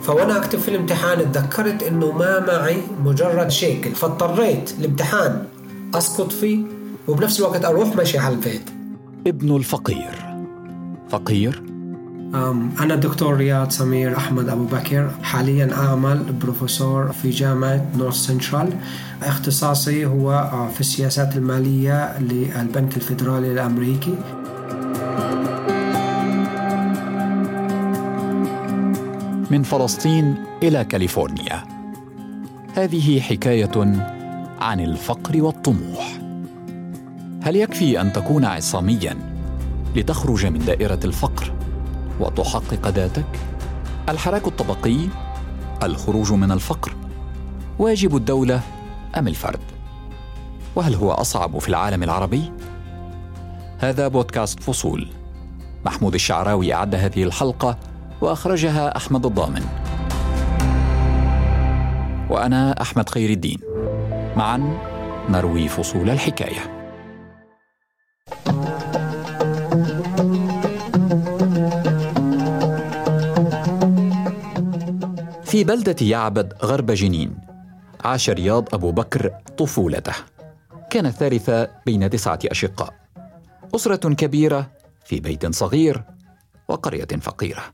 فوانا اكتب في الامتحان اتذكرت انه ما معي مجرد شيكل، فاضطريت الامتحان اسقط فيه وبنفس الوقت اروح ماشي على البيت. ابن الفقير. فقير؟ أنا الدكتور رياض سمير أحمد أبو بكر، حالياً أعمل بروفيسور في جامعة نورث سنترال. اختصاصي هو في السياسات المالية للبنك الفيدرالي الأمريكي. من فلسطين إلى كاليفورنيا، هذه حكاية عن الفقر والطموح. هل يكفي أن تكون عصامياً لتخرج من دائرة الفقر وتحقق ذاتك؟ الحراك الطبقي، الخروج من الفقر، واجب الدولة أم الفرد؟ وهل هو أصعب في العالم العربي؟ هذا بودكاست فصول. محمود الشعراوي أعد هذه الحلقة وأخرجها أحمد الضامن، وأنا أحمد خير الدين. معا نروي فصول الحكاية. في بلدة يعبد غرب جنين عاش رياض أبو بكر طفولته. كان الثالث بين 9 أشقاء، أسرة كبيرة في بيت صغير وقرية فقيرة.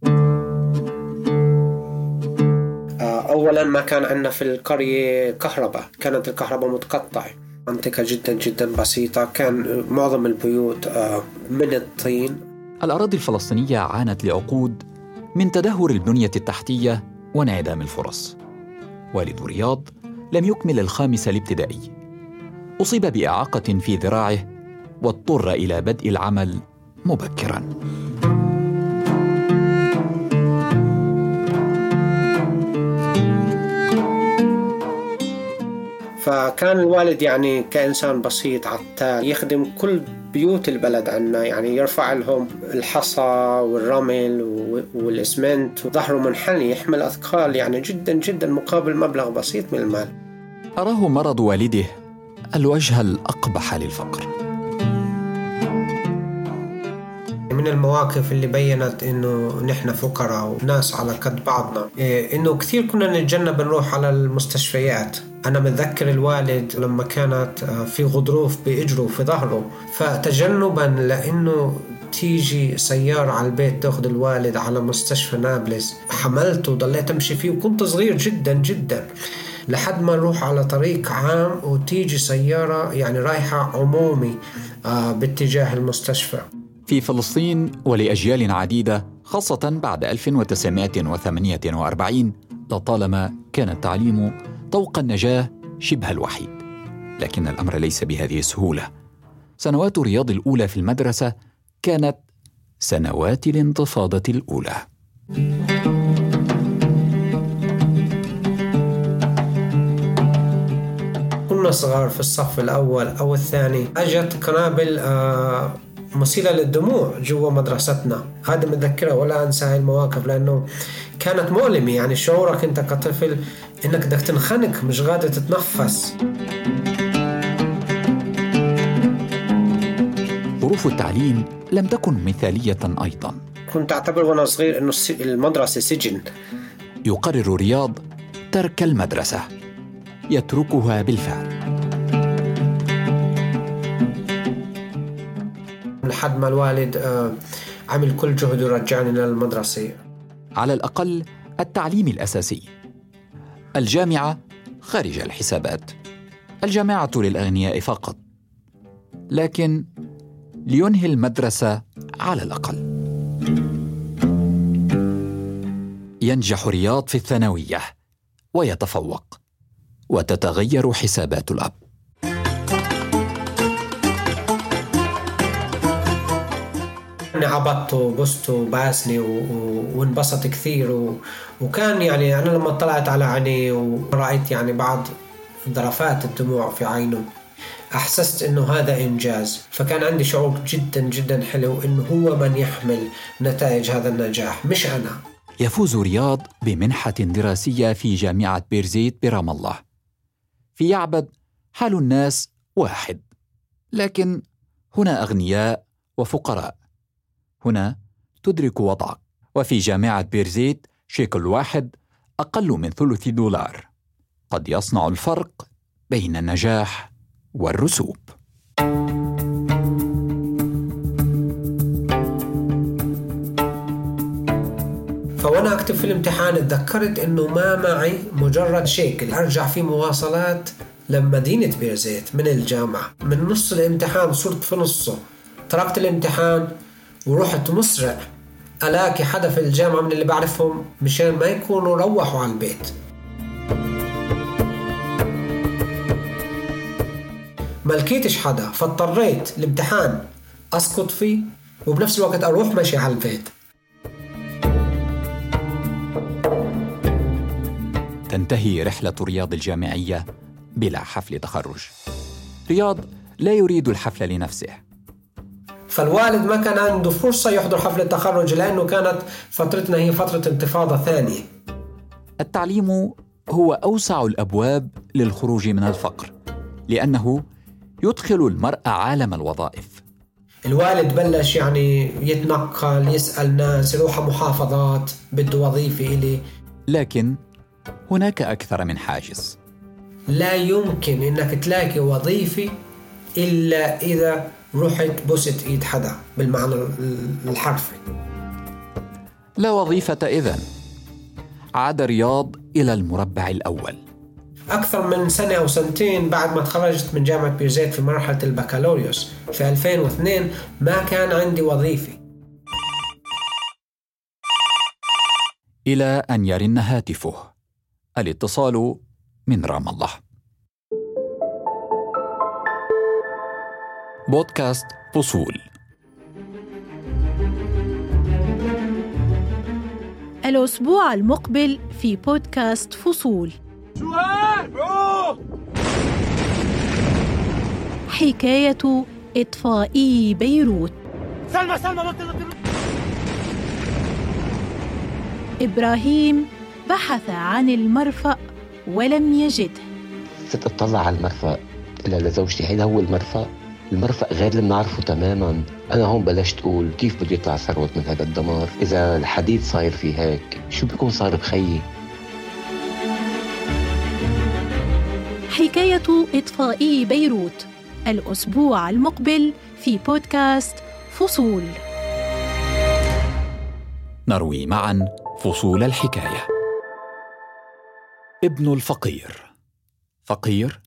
أولاً ما كان عندنا في القرية كهرباء، كانت الكهرباء متقطعة، منطقة جداً جداً بسيطة، كان معظم البيوت من الطين. الأراضي الفلسطينية عانت لعقود من تدهور البنية التحتية وانعدام الفرص. والد رياض لم يكمل الخامس الابتدائي، أصيب بإعاقة في ذراعه واضطر إلى بدء العمل مبكراً. فكان الوالد يعني كإنسان بسيط عتال يخدم كل بيوت البلد عنا، يعني يرفع لهم الحصى والرمل والإسمنت، وظهره منحني يحمل أثقال يعني جدا جدا مقابل مبلغ بسيط من المال. أراه مرض والده الوجه الأقبح للفقر. من المواقف اللي بيّنت إنه نحن فقراء وناس على قد بعضنا، إنه كثير كنا نتجنب نروح على المستشفيات. أنا متذكر الوالد لما كانت في غضروف بإجره في ظهره، فتجنباً لأنه تيجي سيارة على البيت تأخذ الوالد على مستشفى نابلس، حملته وضليت أمشي فيه وكنت صغير جداً جداً لحد ما نروح على طريق عام وتيجي سيارة يعني رايحة عمومي باتجاه المستشفى. في فلسطين ولأجيال عديدة، خاصة بعد 1948، لطالما كان التعليم طوق النجاة شبه الوحيد. لكن الأمر ليس بهذه السهولة. سنوات رياض الأولى في المدرسة كانت سنوات الانتفاضة الأولى. كنا صغار في الصف الأول أو الثاني، أجت قنابل مسيلة للدموع جوا مدرستنا. هذا متذكرة ولا أنسى هاي المواقف، لأنه كانت مؤلمة. يعني شعورك أنت كطفل إنك بدك تنخنق، مش قادر تتنفس. ظروف التعليم لم تكن مثالية أيضا. كنت أعتبر وأنا صغير إنه المدرسة سجن. يقرر رياض ترك المدرسة، يتركها بالفعل. لحد ما الوالد عمل كل جهده يرجعني للمدرسة، على الأقل التعليم الأساسي. الجامعة خارج الحسابات، الجامعة للأغنياء فقط، لكن لينهي المدرسة على الأقل. ينجح رياض في الثانوية ويتفوق، وتتغير حسابات الأب. عبطته وبسته وباسني وانبسط كثير وكان يعني أنا لما طلعت على عيني ورأيت يعني بعض ذرفات الدموع في عينه، أحسست إنه هذا إنجاز. فكان عندي شعور جدا جدا حلو إنه هو من يحمل نتائج هذا النجاح مش أنا. يفوز رياض بمنحة دراسية في جامعة بيرزيت برام الله. في يعبد حال الناس واحد، لكن هنا أغنياء وفقراء. هنا تدرك وضعك، وفي جامعة بيرزيت شيكل واحد أقل من $0.30 قد يصنع الفرق بين النجاح والرسوب. فوانا اكتب في الامتحان اتذكرت انه ما معي مجرد شيكل ارجع فيه مواصلات لمدينة بيرزيت من الجامعة. من نص الامتحان صرت في نصه، تركت الامتحان ورحت مسرع الاقي حدا في الجامعة من اللي بعرفهم مشان ما يكونوا روحوا على البيت. ما لقيتش حدا، فاضطريت الامتحان اسقط فيه وبنفس الوقت اروح ماشي على البيت. تنتهي رحلة رياض الجامعية بلا حفل تخرج. رياض لا يريد الحفل لنفسه، فالوالد ما كان عنده فرصة يحضر حفل التخرج لأنه كانت فترتنا هي فترة انتفاضة ثانية. التعليم هو أوسع الأبواب للخروج من الفقر، لأنه يدخل المرء عالم الوظائف. الوالد بلش يعني يتنقل، يسأل ناس، يروح محافظات بده وظيفة إلي. لكن هناك أكثر من حاجز. لا يمكن إنك تلاقي وظيفة إلا إذا رحت بوست إيد حدا بالمعنى الحرفي. لا وظيفة إذن. عاد رياض إلى المربع الأول. أكثر من سنة أو سنتين بعد ما تخرجت من جامعة بيرزيت في مرحلة البكالوريوس في 2002 ما كان عندي وظيفة. إلى أن يرن هاتفه. الاتصال من رام الله. بودكاست فصول. الأسبوع المقبل في بودكاست فصول. حكاية إطفائي بيروت. سلمى إبراهيم بحث عن المرفأ ولم يجده. صرت أطلع على المرفأ إلا لزوجتي هيدا هو المرفأ غير اللي بنعرفه تماماً. أنا هون بلشت أقول كيف بده يطلع ثروت من هذا الدمار؟ إذا الحديد صاير فيه هيك شو بيكون صار بخيي؟ حكاية إطفائي بيروت الأسبوع المقبل في بودكاست فصول. نروي معاً فصول الحكاية. ابن الفقير. فقير.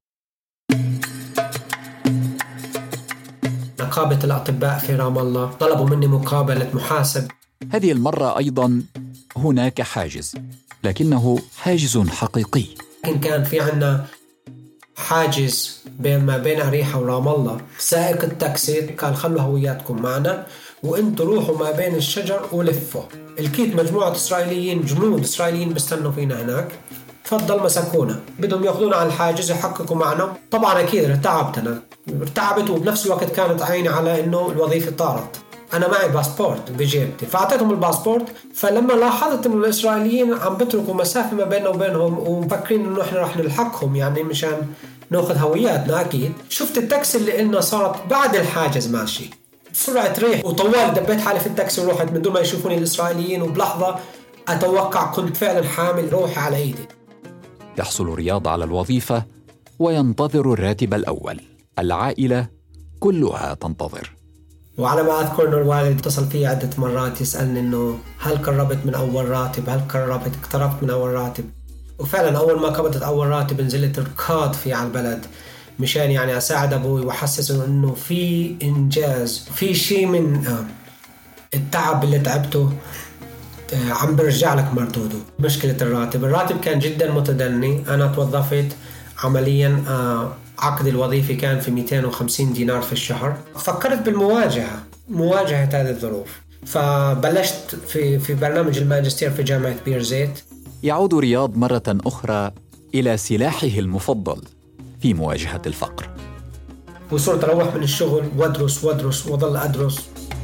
نقابة الأطباء في رام الله طلبوا مني مقابلة محاسب. هذه المرة أيضاً هناك حاجز، لكنه حاجز حقيقي. كان في عنا حاجز ما بين أريحة ورام الله. سائق التاكسي قال خلوا هوياتكم معنا وانتوا روحوا ما بين الشجر ولفوا. الكيت مجموعة إسرائيليين، جنود إسرائيليين بيستنوا فينا هناك. تفضل مسكونا، بدهم ياخذونا على الحاجز يحققوا معنا. طبعا أكيد ارتعبت وبنفس الوقت كانت عيني على إنه الوظيفة طارت. أنا معي باسبورت بجيبتي فأعطيتهم الباسبورت. فلما لاحظت إنه الإسرائيليين عم بتركوا مسافة ما بيننا وبينهم ومفكرين إنه إحنا رح نلحقهم يعني مشان ناخذ هوياتنا، أكيد شفت التاكسي اللي قلنا صارت بعد الحاجز ماشي بسرعة ريح وطوال دبيت حالي في التاكسي ورحت من دون ما يشوفوني الإسرائيليين. وبلحظة أتوقع كنت فعلا حامل روحي على إيدي. يحصل رياض على الوظيفة وينتظر الراتب الأول. العائلة كلها تنتظر. وعلى ما أذكر إنه الوالد اتصل فيه عدة مرات يسألني إنه هل قربت من أول راتب، اقتربت من أول راتب. وفعلا أول ما قبضت أول راتب نزلت ركض فيه على البلد مشان يعني أساعد أبوي وأحسسه إنه في إنجاز، في شيء من التعب اللي تعبته عم برجع لك مردوده. مشكلة الراتب كان جدا متدني. أنا توظفت عمليا عقد الوظيفة كان في 250 دينار في الشهر. فكرت مواجهة هذه الظروف، فبلشت في برنامج الماجستير في جامعة بيرزيت. يعود رياض مرة أخرى إلى سلاحه المفضل في مواجهة الفقر. وصرت أروح من الشغل وأدرس وأضل أدرس.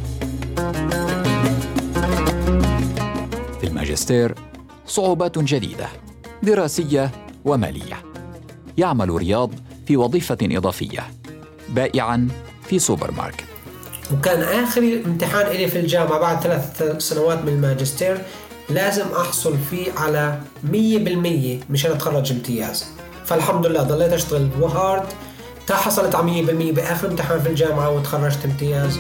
في الماجستير صعوبات جديدة دراسية ومالية. يعمل رياض في وظيفة إضافية بائعاً في سوبر ماركت. وكان آخر امتحان إلي في الجامعة بعد 3 سنوات من الماجستير لازم أحصل فيه على 100% مشان أتخرج امتياز. فالحمد لله ضليت أشتغل وهارد تا حصلت على 100% بآخر امتحان في الجامعة وتخرجت امتياز.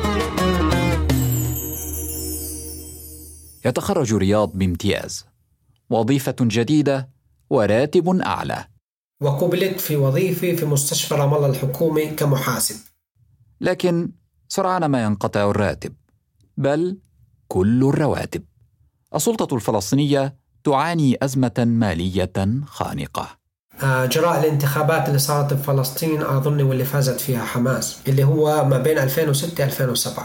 يتخرج رياض بامتياز، وظيفة جديدة وراتب أعلى، وقبلت في وظيفة في مستشفى رام الله الحكومي كمحاسب. لكن سرعان ما ينقطع الراتب، بل كل الرواتب. السلطة الفلسطينية تعاني أزمة مالية خانقة جراء الانتخابات اللي صارت بفلسطين أظن واللي فازت فيها حماس، اللي هو ما بين 2006-2007.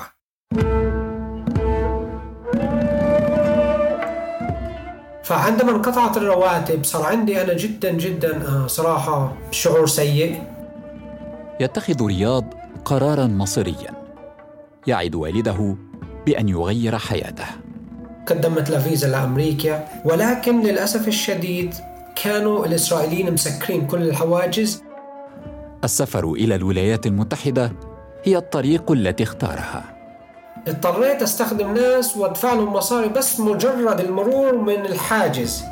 فعندما انقطعت الرواتب صار عندي أنا جدا صراحة شعور سيء. يتخذ رياض قراراً مصيرياً، يعد والده بأن يغير حياته. قدمت له فيزا لأمريكا، ولكن للأسف الشديد كانوا الإسرائيليين مسكرين كل الحواجز. السفر إلى الولايات المتحدة هي الطريق التي اختارها. اضطريت أستخدم ناس وادفع لهم مصاري بس مجرد المرور من الحاجز.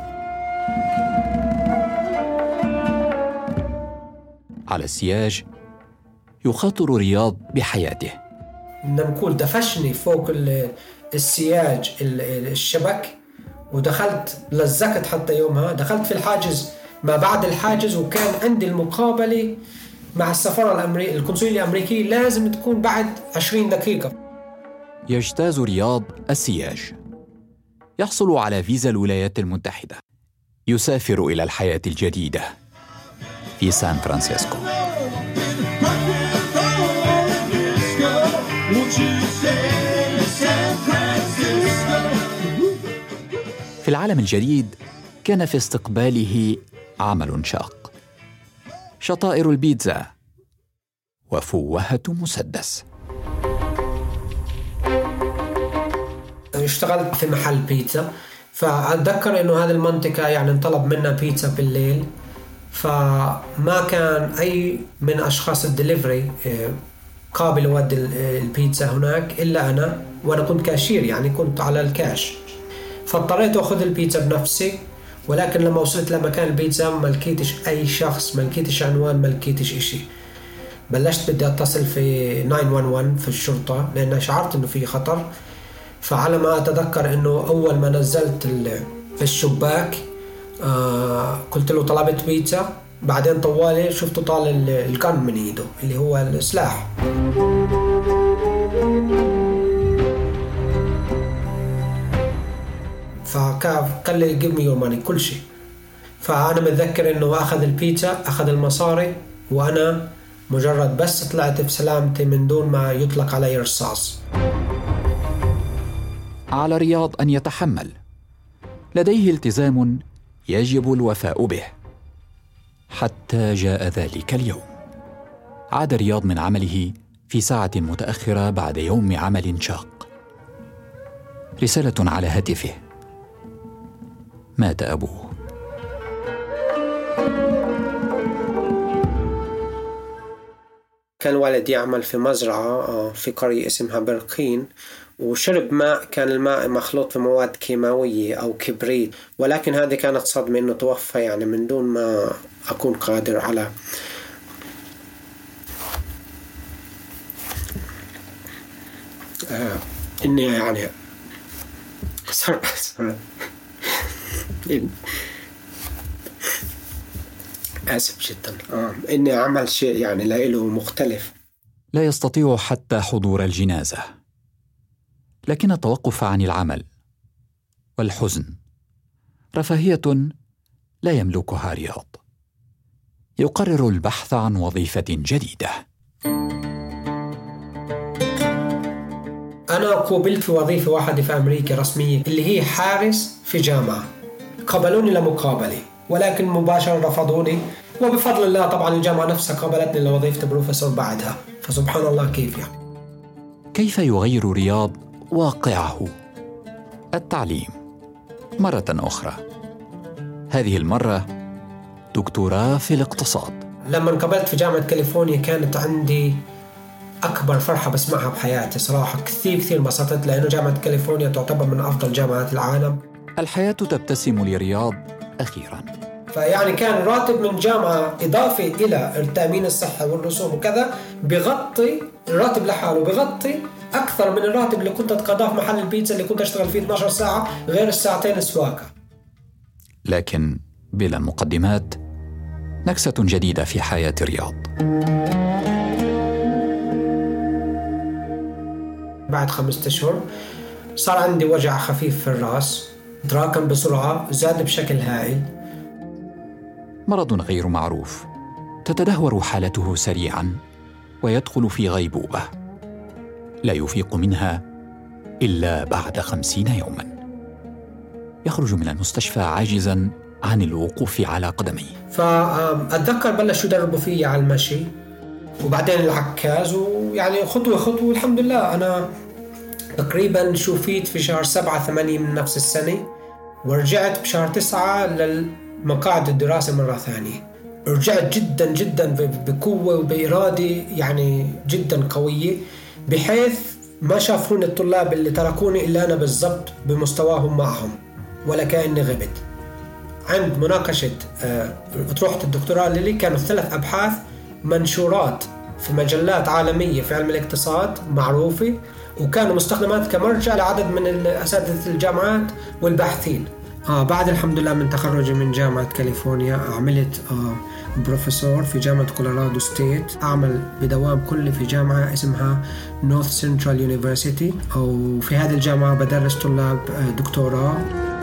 على السياج يخاطر رياض بحياته. نقول دفشني فوق السياج الشبك، ودخلت لزقت حتى يومها دخلت في الحاجز ما بعد الحاجز، وكان عندي المقابلة مع السفارة القنصلية الأمريكية لازم تكون بعد 20 دقيقة. يجتاز رياض السياج، يحصل على فيزا الولايات المتحدة، يسافر إلى الحياة الجديدة في سان فرانسيسكو. في العالم الجديد كان في استقباله عمل شاق، شطائر البيتزا وفوهة مسدس. اشتغلت في محل بيتزا، فأتذكر إنه هذه المنطقة يعني انطلب منا بيتزا بالليل، فما كان أي من أشخاص الدليفري قابل يودي البيتزا هناك إلا أنا، وأنا كنت كاشير يعني كنت على الكاش، فاضطريت أخذ البيتزا بنفسي. ولكن لما وصلت لمكان البيتزا ما لقيتش أي شخص، ما لقيتش عنوان، ما لقيتش إشي. بلشت بدي أتصل في 911 في الشرطة لأن شعرت إنه في خطر. فعلى ما أتذكر إنه أول ما نزلت الشباك قلت له طلبت بيتزا، بعدين طوالي شفته طال القن من إيده اللي هو السلاح. فقال لي give me your money كل شيء. فأنا متذكر إنه أخذ البيتزا، أخذ المصاري، وأنا مجرد بس طلعت بسلامتي من دون ما يطلق علي رصاص. على رياض أن يتحمل، لديه التزام يجب الوفاء به. حتى جاء ذلك اليوم. عاد رياض من عمله في ساعة متأخرة بعد يوم عمل شاق. رسالة على هاتفه: مات أبوه. كان والدي يعمل في مزرعة في قرية اسمها برقين، وشرب ماء كان الماء مخلوط في مواد كيماوية أو كبريت، ولكن هذه كانت صدمة إنه توفى يعني من دون ما أكون قادر على إني يعني آسف جدا إني أعمل شيء يعني له مختلف. لا يستطيع حتى حضور الجنازة، لكن التوقف عن العمل والحزن رفاهية لا يملكها رياض. يقرر البحث عن وظيفة جديدة. أنا قبلت في وظيفة واحدة في أمريكا رسمية اللي هي حارس في جامعة. قبلوني لمقابلة ولكن مباشرة رفضوني، وبفضل الله طبعا الجامعة نفسها قبلتني لوظيفة بروفيسور بعدها. فسبحان الله كيف يعني. كيف يغير رياض واقعه؟ التعليم مرة أخرى، هذه المرة دكتوراه في الاقتصاد. لما انقبلت في جامعة كاليفورنيا كانت عندي أكبر فرحة بسمعها بحياتي صراحة. كثير انبسطت لأنه جامعة كاليفورنيا تعتبر من أفضل جامعات العالم. الحياة تبتسم لرياض أخيراً. فيعني كان راتب من جامعة إضافي إلى التأمين الصحي والرسوم وكذا بغطي الراتب لحاله، بغطي أكثر من الراتب اللي كنت أتقاضاه في محل البيتزا اللي كنت أشتغل فيه 12 ساعة غير الساعتين السواقة. لكن بلا مقدمات، نكسة جديدة في حياة رياض. بعد 5 أشهر صار عندي وجع خفيف في الرأس، تراكم بسرعة، زاد بشكل هائل. مرض غير معروف، تتدهور حالته سريعاً ويدخل في غيبوبة لا يفيق منها إلا بعد 50 يوماً. يخرج من المستشفى عاجزاً عن الوقوف على قدميه. فأتذكر بلشوا يدربوا فيي على المشي وبعدين العكاز، ويعني خطوة خطوة الحمد لله أنا تقريباً شوفيت في شهر 7-8 من نفس السنة، ورجعت بشهر 9 للمقاعد الدراسة مرة ثانية. رجعت جدا جدا بقوة وبإرادة يعني جدا قوية، بحيث ما شافوني الطلاب اللي تركوني إلا أنا بالضبط بمستواهم معهم، ولا كأني غبت. عند مناقشة أطروحة الدكتوراه اللي كانوا 3 أبحاث منشورات في مجلات عالمية في علم الاقتصاد معروفة، وكانوا مستخدمات كمرجع لعدد من أساتذة الجامعات والباحثين. بعد الحمد لله من تخرجي من جامعة كاليفورنيا عملت بروفيسور في جامعة كولورادو ستيت، أعمل بدوام كلي في جامعة اسمها نورث سنترال يونيفرسيتي، أو في هذه الجامعة بدرس طلاب دكتوراه.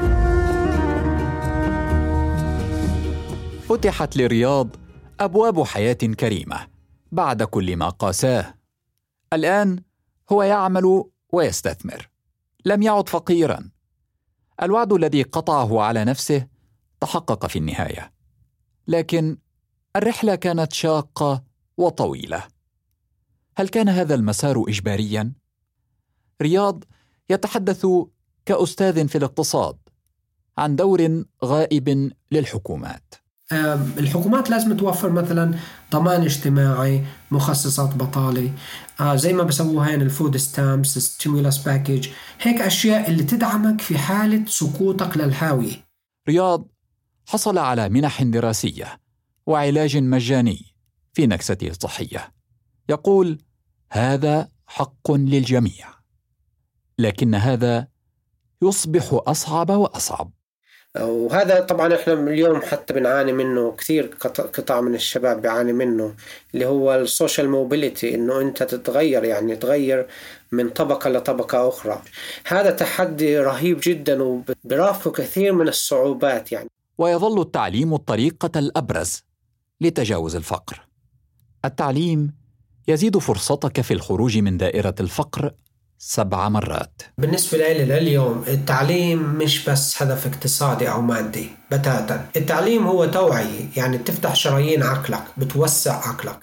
فتحت لرياض أبواب حياة كريمة بعد كل ما قاساه. الآن هو يعمل ويستثمر، لم يعد فقيراً. الوعد الذي قطعه على نفسه تحقق في النهاية، لكن الرحلة كانت شاقة وطويلة. هل كان هذا المسار إجبارياً؟ رياض يتحدث كأستاذ في الاقتصاد عن دور غائب للحكومات. الحكومات لازم توفر مثلا ضمان اجتماعي، مخصصات بطالة، زي ما بسووها هين الفود ستامبس، ستيمولاس باكيج، هيك أشياء اللي تدعمك في حالة سقوطك للهاوية. رياض حصل على منح دراسية وعلاج مجاني في نكسته الصحية. يقول هذا حق للجميع، لكن هذا يصبح أصعب وأصعب. وهذا طبعا احنا اليوم حتى بنعاني منه، كثير قطاع من الشباب بيعاني منه، اللي هو السوشيال موبيليتي، انه انت تتغير، يعني تغير من طبقة لطبقة اخرى. هذا تحدي رهيب جدا وبرافقه كثير من الصعوبات يعني. ويظل التعليم الطريقة الأبرز لتجاوز الفقر. التعليم يزيد فرصتك في الخروج من دائرة الفقر 7 مرات. بالنسبة لي لليوم التعليم مش بس هدف اقتصادي أو مادي بتاتا، التعليم هو توعية، يعني بتفتح شرايين عقلك، بتوسع عقلك.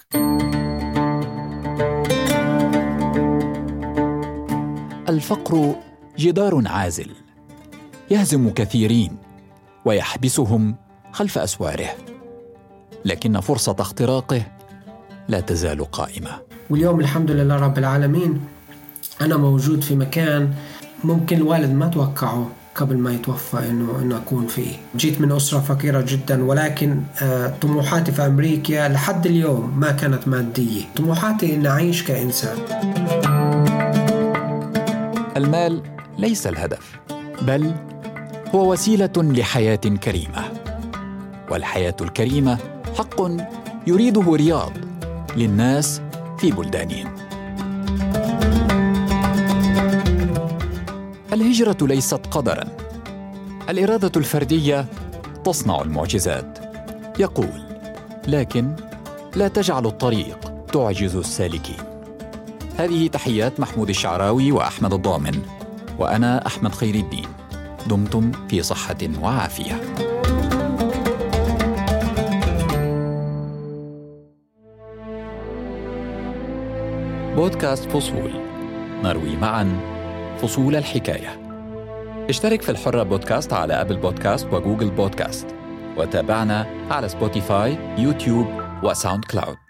الفقر جدار عازل يهزم كثيرين ويحبسهم خلف أسواره، لكن فرصة اختراقه لا تزال قائمة. واليوم الحمد لله رب العالمين أنا موجود في مكان ممكن الوالد ما توقعه قبل ما يتوفى إنه أكون فيه. جيت من أسرة فقيرة جدا، ولكن طموحاتي في أمريكا لحد اليوم ما كانت مادية. طموحاتي إن أعيش كإنسان. المال ليس الهدف، بل هو وسيلة لحياة كريمة، والحياة الكريمة حق يريده رياض للناس في بلدانهم. الهجرة ليست قدراً، الإرادة الفردية تصنع المعجزات. يقول لكن لا تجعل الطريق تعجز السالكين. هذه تحيات محمود الشعراوي وأحمد الضامن، وأنا أحمد خير الدين. دمتم في صحة وعافية. بودكاست فصول، نروي معاً فصول الحكاية. اشترك في الحرة بودكاست على أبل بودكاست وجوجل بودكاست، وتابعنا على سبوتيفاي، يوتيوب وساوند كلاود.